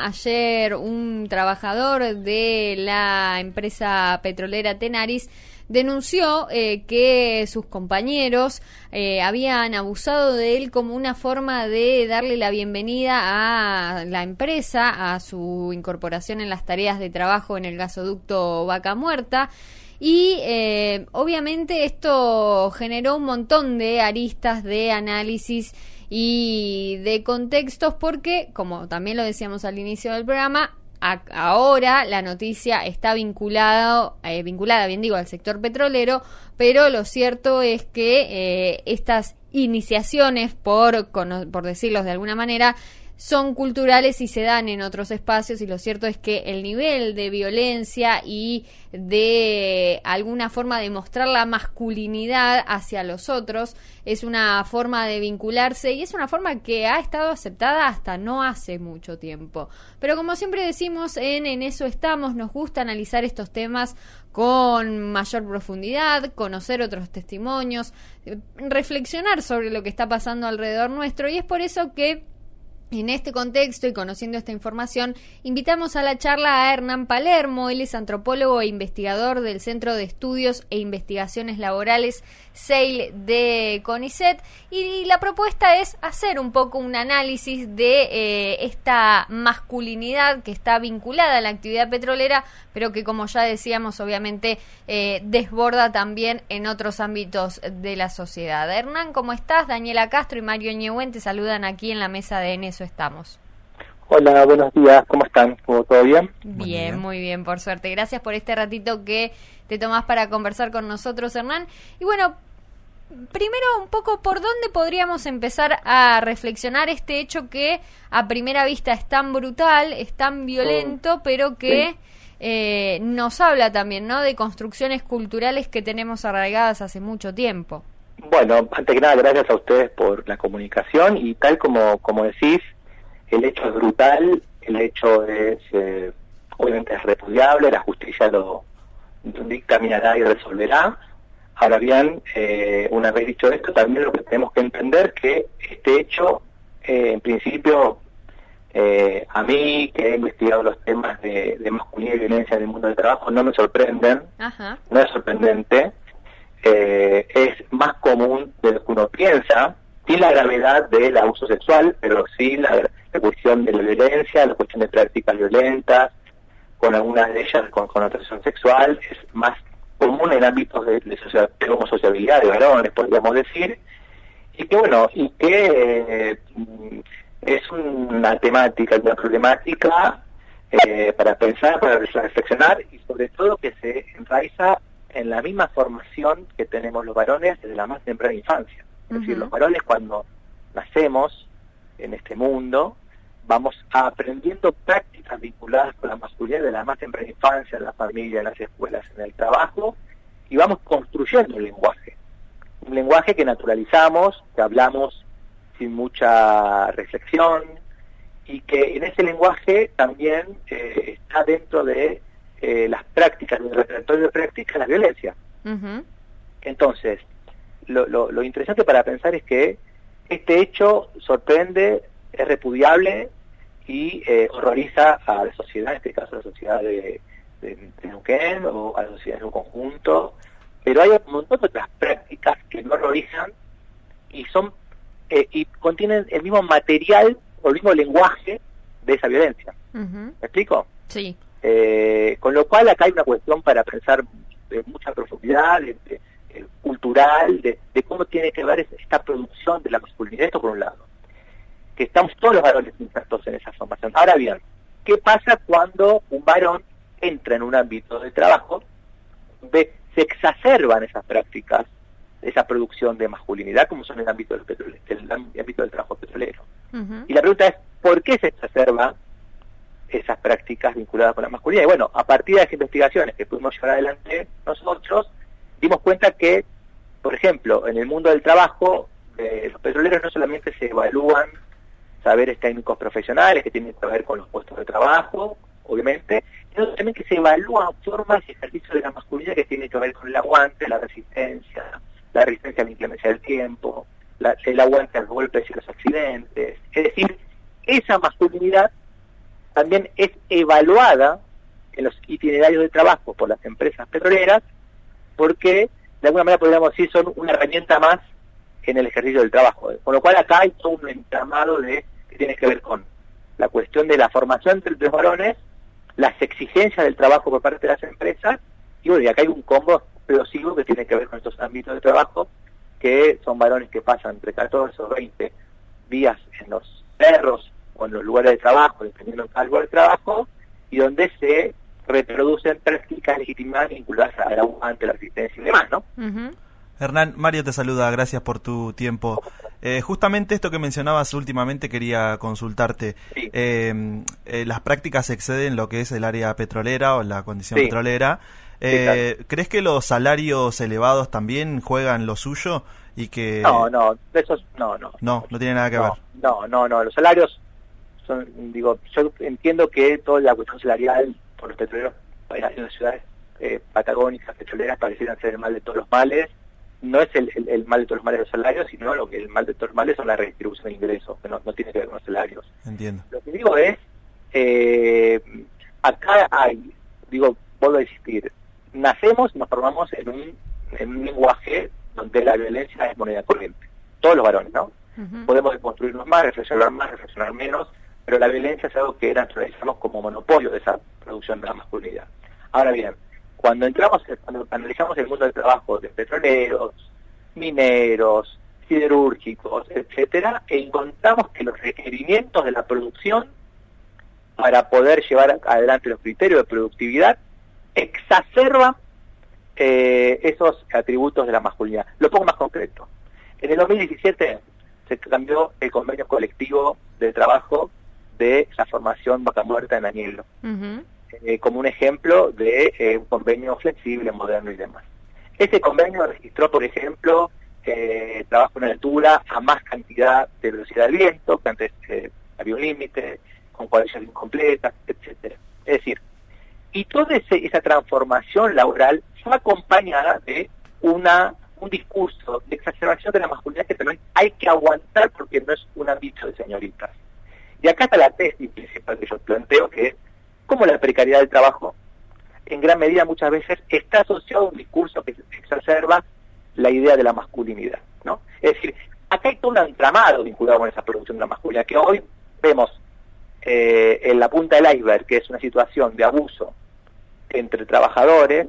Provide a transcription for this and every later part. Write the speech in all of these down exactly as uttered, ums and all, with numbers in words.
ayer un trabajador de la empresa petrolera Tenaris denunció eh, que sus compañeros eh, habían abusado de él como una forma de darle la bienvenida a la empresa, a su incorporación en las tareas de trabajo en el gasoducto Vaca Muerta. Y eh, obviamente esto generó un montón de aristas de análisis y de contextos porque, como también lo decíamos al inicio del programa, a, ahora la noticia está vinculada, eh, vinculada, bien digo, al sector petrolero, pero lo cierto es que eh, estas iniciaciones, por, por decirlo de alguna manera, son culturales y se dan en otros espacios, y lo cierto es que el nivel de violencia y de alguna forma de mostrar la masculinidad hacia los otros es una forma de vincularse y es una forma que ha estado aceptada hasta no hace mucho tiempo. Pero como siempre decimos, en, en eso estamos, nos gusta analizar estos temas con mayor profundidad, conocer otros testimonios, reflexionar sobre lo que está pasando alrededor nuestro, y es por eso que en este contexto y conociendo esta información, invitamos a la charla a Hernán Palermo. Él es antropólogo e investigador del Centro de Estudios e Investigaciones Laborales C E I L de CONICET, y la propuesta es hacer un poco un análisis de eh, esta masculinidad que está vinculada a la actividad petrolera, pero que, como ya decíamos, obviamente eh, desborda también en otros ámbitos de la sociedad. Hernán, ¿cómo estás? Daniela Castro y Mario Ñehuen te saludan aquí en la mesa de En Eso Estamos. Hola, buenos días, ¿cómo están? ¿Todo bien? Bien, bien, muy bien, por suerte. Gracias por este ratito que te tomás para conversar con nosotros, Hernán. Y bueno, primero un poco, ¿por dónde podríamos empezar a reflexionar este hecho que a primera vista es tan brutal, es tan violento, pero que sí. eh, nos habla también, ¿no?, de construcciones culturales que tenemos arraigadas hace mucho tiempo? Bueno, antes que nada, gracias a ustedes por la comunicación, y tal como, como decís, el hecho es brutal, el hecho es, eh, obviamente es repudiable, la justicia lo dictaminará y resolverá. Ahora bien, eh, una vez dicho esto, también lo que tenemos que entender que este hecho, eh, en principio, eh, a mí, que he investigado los temas de, de masculinidad y violencia en el mundo del trabajo, no me sorprenden. Ajá. No es sorprendente. Eh, es más común de lo que uno piensa, sin la gravedad del abuso sexual, pero sí la, la cuestión de la violencia, la cuestión de prácticas violentas, con algunas de ellas con connotación sexual, es más común en ámbitos de, de, social, de homosociabilidad, de varones, podríamos decir, y que bueno, y que eh, es una temática, una problemática eh, para pensar, para reflexionar, y sobre todo que se enraiza en la misma formación que tenemos los varones desde la más temprana infancia. Es uh-huh. decir, los varones, cuando nacemos en este mundo, vamos aprendiendo prácticas vinculadas con la masculinidad de la más temprana infancia, en la familia, en las escuelas, en el trabajo, y vamos construyendo un lenguaje. Un lenguaje que naturalizamos, que hablamos sin mucha reflexión, y que en ese lenguaje también eh, está dentro de Eh, las prácticas, el repertorio de prácticas, la violencia. Uh-huh. Entonces, lo, lo, lo interesante para pensar es que este hecho sorprende, es repudiable y eh, horroriza a la sociedad, en este caso a la sociedad de, de, de Neuquén, o a la sociedad en un conjunto, pero hay un montón de otras prácticas que no horrorizan y son eh, y contienen el mismo material o el mismo lenguaje de esa violencia. Uh-huh. ¿Me explico? Sí. Eh, con lo cual acá hay una cuestión para pensar de mucha profundidad, de, de, de, cultural, de, de cómo tiene que ver esta producción de la masculinidad. Esto por un lado, que estamos todos los varones insertos en esa formación. Ahora bien, ¿qué pasa cuando un varón entra en un ámbito de trabajo, ve, se exacerban esas prácticas, esa producción de masculinidad, como son en el ámbito del petróleo, el ámbito del trabajo petrolero? Uh-huh. Y la pregunta es, ¿por qué se exacerba esas prácticas vinculadas con la masculinidad? Y bueno, a partir de las investigaciones que pudimos llevar adelante nosotros, dimos cuenta que, por ejemplo, en el mundo del trabajo, eh, los petroleros no solamente se evalúan saberes técnicos profesionales que tienen que ver con los puestos de trabajo, obviamente, sino también que se evalúan formas y ejercicios de la masculinidad que tienen que ver con el aguante, la resistencia, la resistencia a la inclemencia del tiempo, la, el aguante a los golpes y a los accidentes. Es decir, esa masculinidad también es evaluada en los itinerarios de trabajo por las empresas petroleras, porque de alguna manera podríamos decir son una herramienta más en el ejercicio del trabajo. Con lo cual acá hay todo un entramado de que tiene que ver con la cuestión de la formación entre los varones, las exigencias del trabajo por parte de las empresas, y bueno, y acá hay un combo explosivo que tiene que ver con estos ámbitos de trabajo, que son varones que pasan entre catorce o veinte días en los cerros o en los lugares de trabajo, dependiendo del lugar de trabajo, y donde se reproducen prácticas legitimadas vinculadas al aguante, la resistencia y demás, ¿no? Uh-huh. Hernán, Mario te saluda, gracias por tu tiempo. Eh, justamente esto que mencionabas últimamente quería consultarte. Sí. Eh, eh, las prácticas exceden lo que es el área petrolera o la condición sí. petrolera. Eh, sí, claro. ¿Crees que los salarios elevados también juegan lo suyo? Y que No, no, eso no, no. No, no tiene nada que no, ver. No, no, no, los salarios son, digo, yo entiendo que toda la cuestión salarial por los petroleros en las ciudades eh, patagónicas, petroleras, parecieran ser el mal de todos los males. No es el, el, el mal de todos los males de los salarios, sino lo que el mal de todos los males son la redistribución de ingresos, que no, no tiene que ver con los salarios. Entiendo. Lo que digo es, eh, acá hay, digo, vuelvo a insistir, nacemos y nos formamos en un, en un lenguaje donde la violencia es moneda corriente. Todos los varones, ¿no? Uh-huh. Podemos construirnos más, reflexionar más, reflexionar menos, pero la violencia es algo que naturalizamos como monopolio de esa producción de la masculinidad. Ahora bien, cuando entramos, cuando analizamos el mundo del trabajo de petroleros, mineros, siderúrgicos, etcétera, encontramos que los requerimientos de la producción para poder llevar adelante los criterios de productividad exacerban eh, esos atributos de la masculinidad. Lo pongo más concreto. En el dos mil diecisiete se cambió el convenio colectivo de trabajo de la formación Vaca Muerta en Añelo. Uh-huh. Eh, como un ejemplo de eh, un convenio flexible, moderno y demás. Ese convenio registró, por ejemplo, eh, trabajo en altura a más cantidad de velocidad del viento, que antes eh, había un límite, con cuadrillas incompletas, etcétera. Es decir, y toda ese, esa transformación laboral fue acompañada de una un discurso de exacerbación de la masculinidad que también hay que aguantar porque no es un ámbito de señoritas. Y acá está la tesis principal que yo planteo, que es cómo la precariedad del trabajo, en gran medida muchas veces, está asociado a un discurso que exacerba la idea de la masculinidad, ¿no? Es decir, acá hay todo un entramado vinculado con esa producción de la masculinidad, que hoy vemos eh, en la punta del iceberg, que es una situación de abuso entre trabajadores,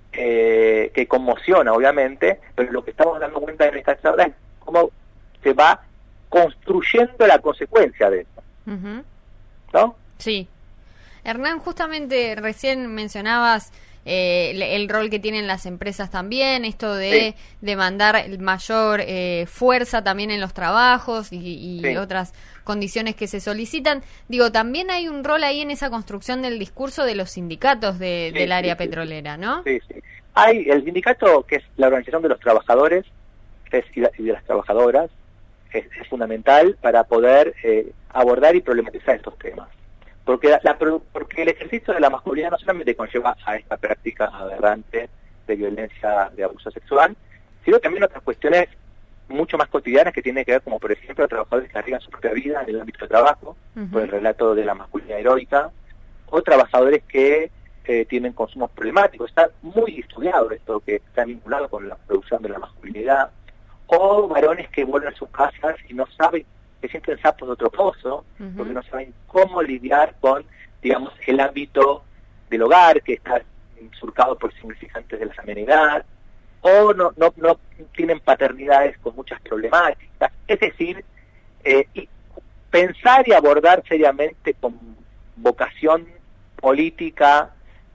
eh, que conmociona, obviamente, pero lo que estamos dando cuenta en esta charla es cómo se va construyendo la consecuencia de eso, uh-huh. ¿no? Sí. Hernán, justamente recién mencionabas eh, el, el rol que tienen las empresas también, esto de sí. demandar mayor eh, fuerza también en los trabajos y, y sí. otras condiciones que se solicitan. Digo, también hay un rol ahí en esa construcción del discurso de los sindicatos de, sí, del área sí, petrolera, ¿no? Sí, sí. Hay el sindicato, que es la organización de los trabajadores es, y, la, y de las trabajadoras, es, es fundamental para poder eh, abordar y problematizar estos temas. Porque, la, la, porque el ejercicio de la masculinidad no solamente conlleva a esta práctica aberrante de violencia, de abuso sexual, sino también otras cuestiones mucho más cotidianas que tienen que ver, como por ejemplo, trabajadores que arriesgan su propia vida en el ámbito de trabajo, uh-huh. por el relato de la masculinidad heroica, o trabajadores que eh, tienen consumos problemáticos. Está muy estudiado esto, que está vinculado con la producción de la masculinidad, o varones que vuelven a sus casas y no saben, que sienten sapos de otro pozo, uh-huh. porque no saben cómo lidiar con, digamos, el ámbito del hogar, que está surcado por significantes de la feminidad, o no, no, no tienen paternidades con muchas problemáticas. Es decir, eh, y pensar y abordar seriamente con vocación política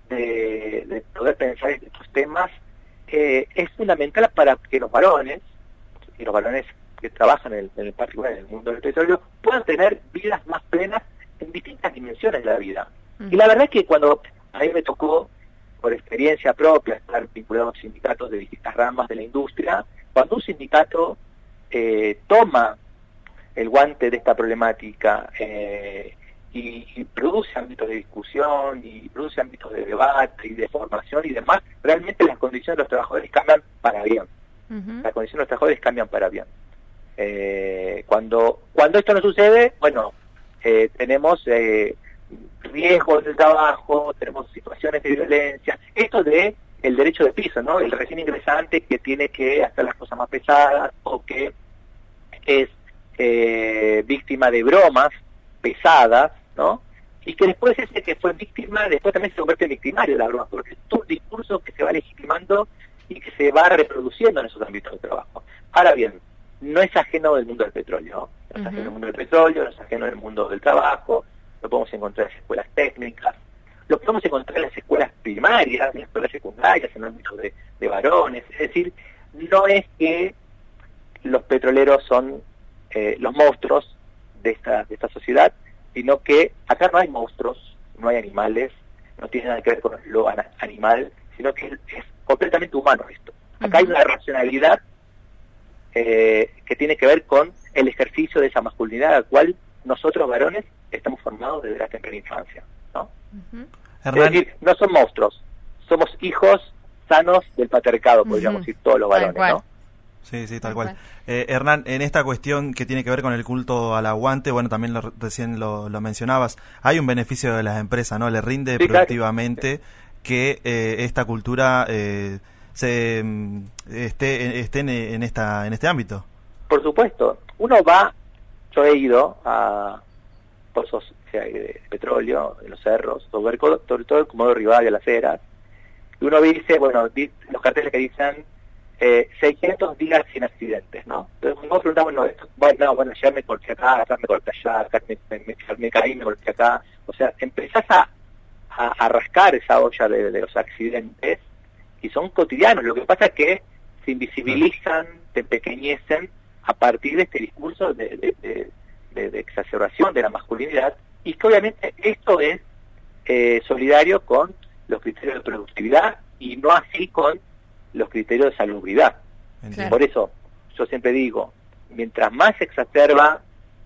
de, de poder pensar en estos temas eh, es fundamental para que los varones, y los varones que trabajan en el, en el particular en el mundo del petróleo, puedan tener vidas más plenas en distintas dimensiones de la vida. Uh-huh. Y la verdad es que cuando a mí me tocó, por experiencia propia, estar vinculado a sindicatos de distintas ramas de la industria, cuando un sindicato eh, toma el guante de esta problemática eh, y, y produce ámbitos de discusión y produce ámbitos de debate y de formación y demás, realmente las condiciones de los trabajadores cambian para bien. Uh-huh. Las condiciones de los trabajadores cambian para bien. Eh, cuando cuando esto no sucede, bueno, eh, tenemos eh, riesgos del trabajo, tenemos situaciones de violencia, esto de el derecho de piso, ¿no? El recién ingresante que tiene que hacer las cosas más pesadas o que es eh, víctima de bromas pesadas, ¿no? Y que después ese que fue víctima, después también se convierte en victimario de la broma, porque es todo un discurso que se va legitimando y que se va reproduciendo en esos ámbitos de trabajo. Ahora bien, no es ajeno del mundo del petróleo, no es uh-huh. ajeno del mundo del petróleo, no es ajeno del mundo del trabajo, lo podemos encontrar en las escuelas técnicas, lo podemos encontrar en las escuelas primarias, en las escuelas secundarias, en el ámbito de, de varones, es decir, no es que los petroleros son eh, los monstruos de esta, de esta sociedad, sino que acá no hay monstruos, no hay animales, no tiene nada que ver con lo animal, sino que es, es completamente humano esto. Acá uh-huh. hay una racionalidad eh, que tiene que ver con el ejercicio de esa masculinidad, al cual nosotros varones estamos formados desde la temprana infancia, ¿no? Uh-huh. Es decir, no son monstruos, somos hijos sanos del patriarcado, podríamos uh-huh. decir todos los varones, ¿no? Sí, sí, tal cual. Eh, Hernán, en esta cuestión que tiene que ver con el culto al aguante, bueno, también lo, recién lo, lo mencionabas, hay un beneficio de las empresas, ¿no? Le rinde sí, productivamente claro. que eh, esta cultura eh, se esté, esté en, en, esta, en este ámbito. Por supuesto. Uno va, yo he ido a pozos de petróleo, en los cerros, sobre todo el Comodoro Rivadavia, las Heras, y uno dice, bueno, los carteles que dicen Eh, seiscientos días sin accidentes, ¿no? Entonces cuando vos preguntás, bueno, esto, bueno, no, bueno, ya me corté acá, acá me corté allá, acá me, me, me, me caí, me corté acá, o sea, empezás a, a, a rascar esa olla de, de los accidentes y son cotidianos. Lo que pasa es que se invisibilizan, se empequeñecen a partir de este discurso de, de, de, de, de exacerbación de la masculinidad, y que obviamente esto es eh, solidario con los criterios de productividad y no así con los criterios de salubridad. Claro. Por eso yo siempre digo, mientras más se exacerba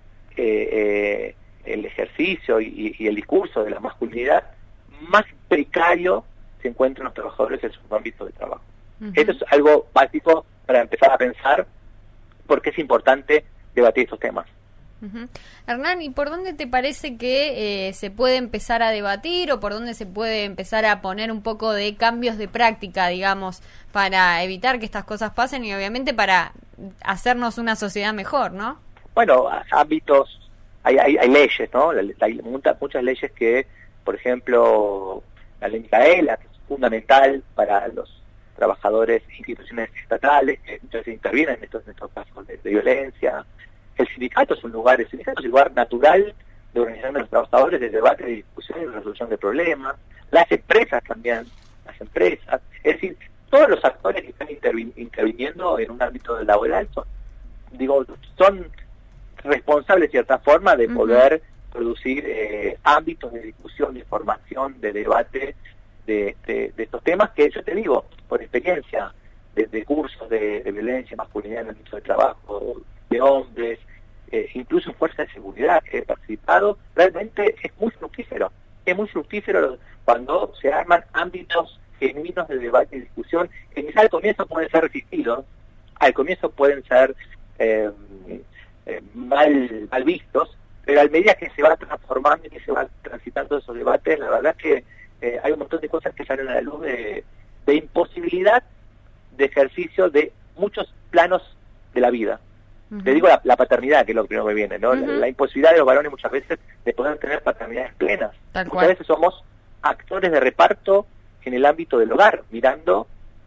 eh, eh, el ejercicio y, y el discurso de la masculinidad, más precario se encuentran los trabajadores en su ámbito de trabajo. Uh-huh. Esto es algo básico para empezar a pensar por qué es importante debatir estos temas. Uh-huh. Hernán, ¿y por dónde te parece que eh, se puede empezar a debatir o por dónde se puede empezar a poner un poco de cambios de práctica, digamos, para evitar que estas cosas pasen y obviamente para hacernos una sociedad mejor, ¿no? Bueno, ámbitos, hay, hay, hay leyes, ¿no? Hay muchas, muchas leyes que, por ejemplo, la ley Micaela, que es fundamental para los trabajadores de instituciones estatales, que muchas veces intervienen en estos, en estos casos de, de violencia. El sindicato es un lugar, el sindicato es un lugar natural de organización de los trabajadores, de debate, de discusión y de resolución de problemas. Las empresas también, las empresas, es decir, todos los actores que están intervin- interviniendo en un ámbito laboral son, digo, son responsables de cierta forma de poder uh-huh. producir eh, ámbitos de discusión, de formación, de debate de, de, de estos temas que yo te digo, por experiencia, de, de cursos de, de violencia, masculinidad en el ámbito de trabajo, de hombres, eh, incluso en fuerzas de seguridad que he participado, realmente es muy fructífero. Es muy fructífero cuando se arman ámbitos genuinos de debate y discusión, que quizás al comienzo pueden ser resistidos, al comienzo pueden ser eh, eh, mal, mal vistos, pero a medida que se va transformando y que se van transitando esos debates, la verdad es que eh, hay un montón de cosas que salen a la luz de, de imposibilidad de ejercicio de muchos planos de la vida. Uh-huh. Te digo la, la paternidad, que es lo primero que viene, ¿no? Uh-huh. La, la imposibilidad de los varones muchas veces de poder tener paternidades plenas. Tal muchas cual. veces somos actores de reparto en el ámbito del hogar, mirando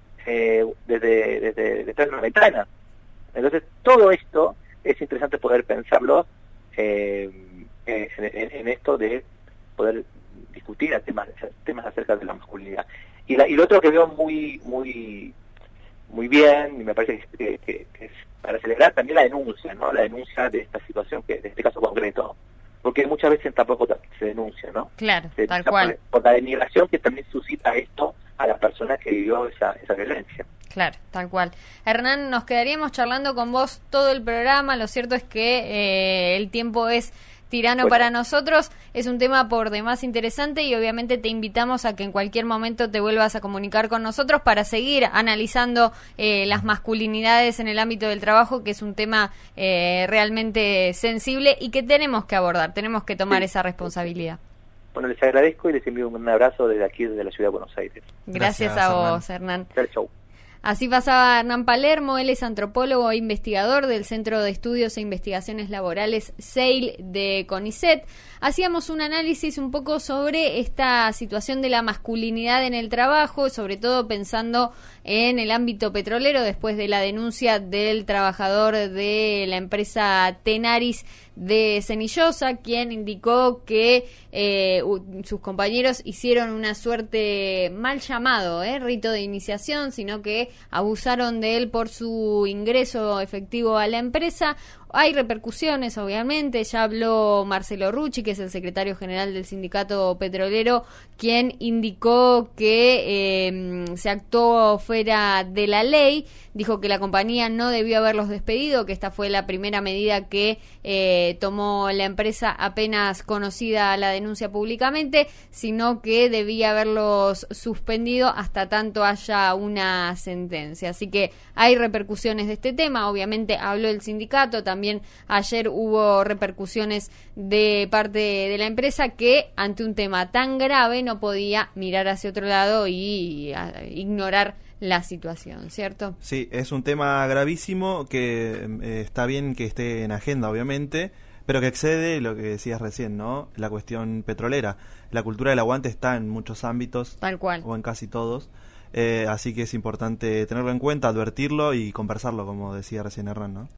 eh, desde, desde detrás de una ventana. Entonces, todo esto es interesante poder pensarlo eh, en, en, en esto de poder discutir a temas, temas acerca de la masculinidad. Y, la, y lo otro que veo muy muy muy bien, y me parece que, que, que es para celebrar también la denuncia, ¿no? La denuncia de esta situación, que de este caso concreto, porque muchas veces tampoco se denuncia, ¿no? Claro, se tal cual. Por, por la denigración que también suscita esto a la persona que vivió esa, esa violencia. Claro, tal cual. Hernán, nos quedaríamos charlando con vos todo el programa. Lo cierto es que eh, el tiempo es tirano bueno. para nosotros. Es un tema por demás interesante y obviamente te invitamos a que en cualquier momento te vuelvas a comunicar con nosotros para seguir analizando eh, las masculinidades en el ámbito del trabajo, que es un tema eh, realmente sensible y que tenemos que abordar, tenemos que tomar sí. esa responsabilidad. Bueno, les agradezco y les envío un abrazo desde aquí, desde la ciudad de Buenos Aires. Gracias, Gracias a vos, Hernán. Hernán. Chau. Así pasaba Hernán Palermo, él es antropólogo e investigador del Centro de Estudios e Investigaciones Laborales C E I L de CONICET. Hacíamos un análisis un poco sobre esta situación de la masculinidad en el trabajo, sobre todo pensando en el ámbito petrolero, después de la denuncia del trabajador de la empresa Tenaris de Cenillosa, quien indicó que eh, sus compañeros hicieron una suerte mal llamado eh, rito de iniciación, sino que abusaron de él por su ingreso efectivo a la empresa. Hay repercusiones, obviamente. Ya habló Marcelo Rucci, que es el secretario general del sindicato petrolero, quien indicó que eh, se actuó fuera de la ley. Dijo que la compañía no debió haberlos despedido, que esta fue la primera medida que eh, tomó la empresa apenas conocida la denuncia públicamente, sino que debía haberlos suspendido hasta tanto haya una sentencia. Así que hay repercusiones de este tema. Obviamente habló el sindicato, también También ayer hubo repercusiones de parte de la empresa, que ante un tema tan grave no podía mirar hacia otro lado y ignorar la situación, ¿cierto? Sí, es un tema gravísimo que eh, está bien que esté en agenda, obviamente, pero que excede lo que decías recién, ¿no? La cuestión petrolera. La cultura del aguante está en muchos ámbitos. Tal cual. O en casi todos. Eh, así que es importante tenerlo en cuenta, advertirlo y conversarlo, como decía recién Hernán, ¿no?